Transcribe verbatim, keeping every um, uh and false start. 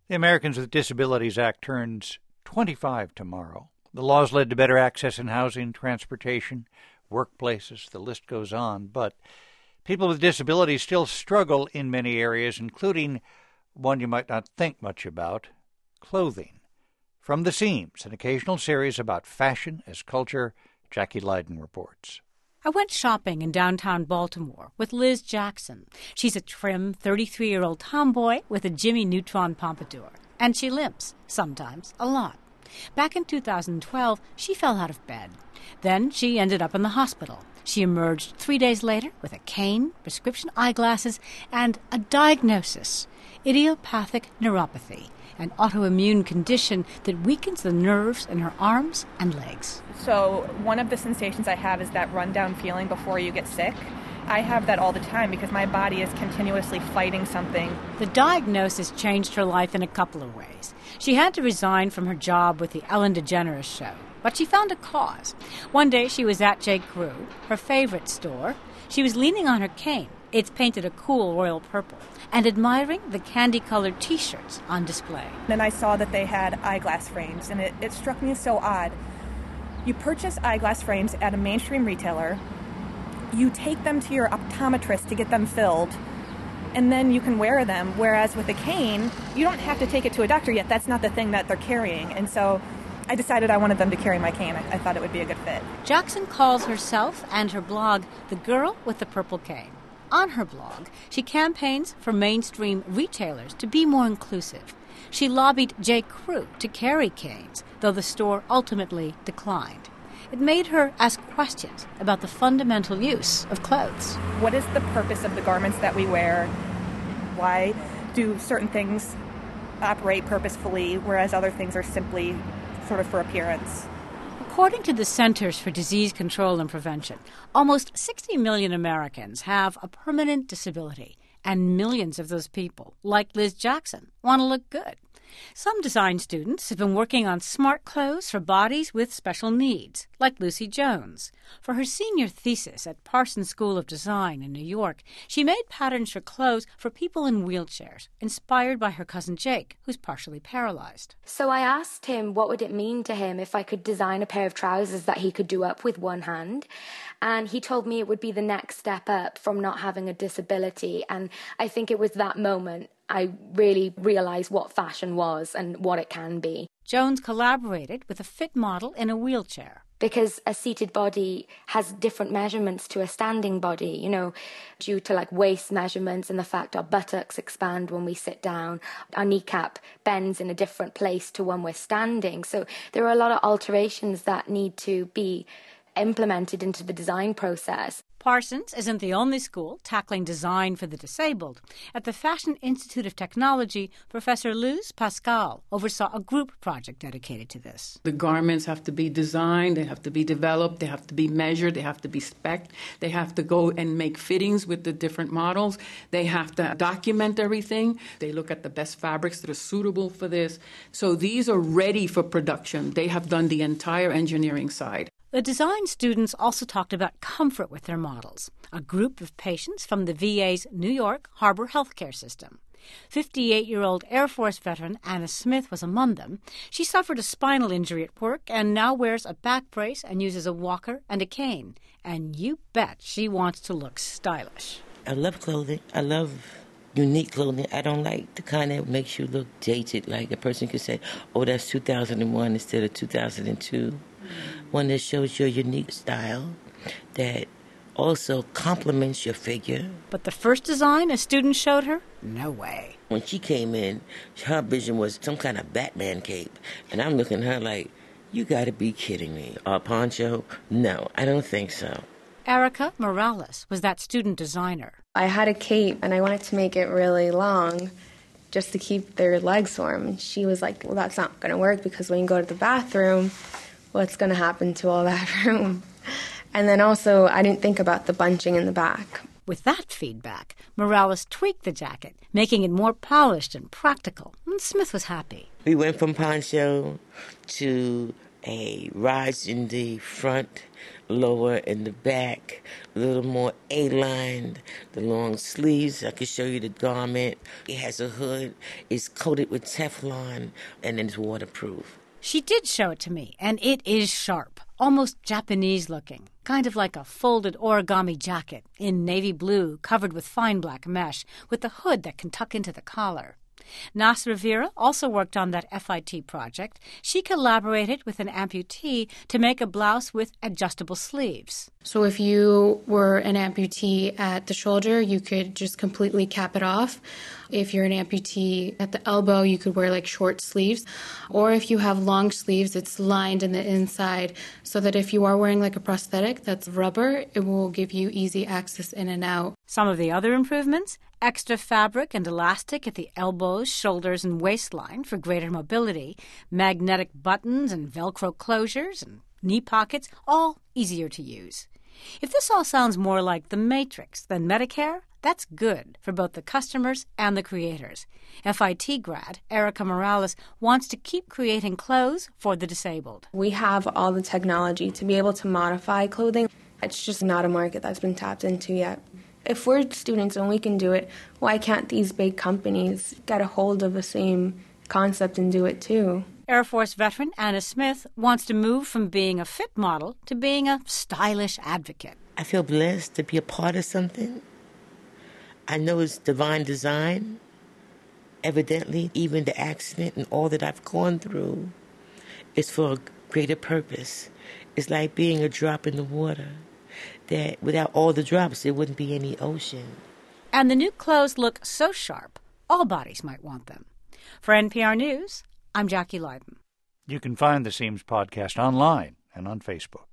The Americans with Disabilities Act turns twenty-five tomorrow. The laws led to better access in housing, transportation, workplaces, the list goes on. But people with disabilities still struggle in many areas, including one you might not think much about, clothing. From The Seams, an occasional series about fashion as culture, Jackie Leiden reports. I went shopping in downtown Baltimore with Liz Jackson. She's a trim, thirty-three-year-old tomboy with a Jimmy Neutron pompadour. And she limps, sometimes, a lot. Back in two thousand twelve, she fell out of bed. Then she ended up in the hospital. She emerged three days later with a cane, prescription eyeglasses, and a diagnosis: idiopathic neuropathy, an autoimmune condition that weakens the nerves in her arms and legs. So one of the sensations I have is that rundown feeling before you get sick. I have that all the time because my body is continuously fighting something. The diagnosis changed her life in a couple of ways. She had to resign from her job with the Ellen DeGeneres Show, but she found a cause. One day she was at J. Crew, her favorite store. She was leaning on her cane. It's painted a cool royal purple, and admiring the candy-colored T-shirts on display. Then I saw that they had eyeglass frames, and it, it struck me as so odd. You purchase eyeglass frames at a mainstream retailer, you take them to your optometrist to get them filled, and then you can wear them, whereas with a cane, you don't have to take it to a doctor yet. That's not the thing that they're carrying, and so I decided I wanted them to carry my cane. I, I thought it would be a good fit. Jackson calls herself and her blog the Girl with the Purple Cane. On her blog, she campaigns for mainstream retailers to be more inclusive. She lobbied J. Crew to carry canes, though the store ultimately declined. It made her ask questions about the fundamental use of clothes. What is the purpose of the garments that we wear? Why do certain things operate purposefully, whereas other things are simply sort of for appearance? According to the Centers for Disease Control and Prevention, almost sixty million Americans have a permanent disability, and millions of those people, like Liz Jackson, want to look good. Some design students have been working on smart clothes for bodies with special needs, like Lucy Jones. For her senior thesis at Parsons School of Design in New York, she made patterns for clothes for people in wheelchairs, inspired by her cousin Jake, who's partially paralyzed. So I asked him what would it mean to him if I could design a pair of trousers that he could do up with one hand. And he told me it would be the next step up from not having a disability. And I think it was that moment I really realized what fashion was and what it can be. Jones collaborated with a fit model in a wheelchair. Because a seated body has different measurements to a standing body, you know, due to like waist measurements and the fact our buttocks expand when we sit down. Our kneecap bends in a different place to when we're standing. So there are a lot of alterations that need to be implemented into the design process. Parsons isn't the only school tackling design for the disabled. At the Fashion Institute of Technology, Professor Luz Pascal oversaw a group project dedicated to this. The garments have to be designed, they have to be developed, they have to be measured, they have to be spec'd, they have to go and make fittings with the different models, they have to document everything, they look at the best fabrics that are suitable for this. So these are ready for production. They have done the entire engineering side. The design students also talked about comfort with their models, a group of patients from the V A's New York Harbor Healthcare System. fifty-eight-year-old Air Force veteran Anna Smith was among them. She suffered a spinal injury at work and now wears a back brace and uses a walker and a cane. And you bet she wants to look stylish. I love clothing. I love unique clothing. I don't like the kind that makes you look dated, like a person could say, oh, that's two thousand one instead of two thousand two. One that shows your unique style, that also complements your figure. But the first design a student showed her? No way. When she came in, her vision was some kind of Batman cape. And I'm looking at her like, you gotta be kidding me. A poncho? No, I don't think so. Erica Morales was that student designer. I had a cape and I wanted to make it really long just to keep their legs warm. She was like, well, that's not gonna work because when you go to the bathroom, what's going to happen to all that room? And then also, I didn't think about the bunching in the back. With that feedback, Morales tweaked the jacket, making it more polished and practical, and Smith was happy. We went from poncho to a rise in the front, lower in the back, a little more A-lined, the long sleeves. I can show you the garment. It has a hood. It's coated with Teflon, and then it's waterproof. She did show it to me, and it is sharp, almost Japanese-looking, kind of like a folded origami jacket in navy blue covered with fine black mesh with a hood that can tuck into the collar. Nas Rivera also worked on that F I T project. She collaborated with an amputee to make a blouse with adjustable sleeves. So if you were an amputee at the shoulder, you could just completely cap it off. If you're an amputee at the elbow, you could wear like short sleeves. Or if you have long sleeves, it's lined in the inside so that if you are wearing like a prosthetic that's rubber, it will give you easy access in and out. Some of the other improvements? Extra fabric and elastic at the elbows, shoulders, and waistline for greater mobility, magnetic buttons and Velcro closures and knee pockets, all easier to use. If this all sounds more like the Matrix than Medicare, that's good for both the customers and the creators. F I T grad Erica Morales wants to keep creating clothes for the disabled. We have all the technology to be able to modify clothing. It's just not a market that's been tapped into yet. If we're students and we can do it, why can't these big companies get a hold of the same concept and do it too? Air Force veteran Anna Smith wants to move from being a fit model to being a stylish advocate. I feel blessed to be a part of something. I know it's divine design. Evidently, even the accident and all that I've gone through is for a greater purpose. It's like being a drop in the water, that without all the drops, there wouldn't be any ocean. And the new clothes look so sharp, all bodies might want them. For N P R News, I'm Jackie Leiden. You can find the Seams podcast online and on Facebook.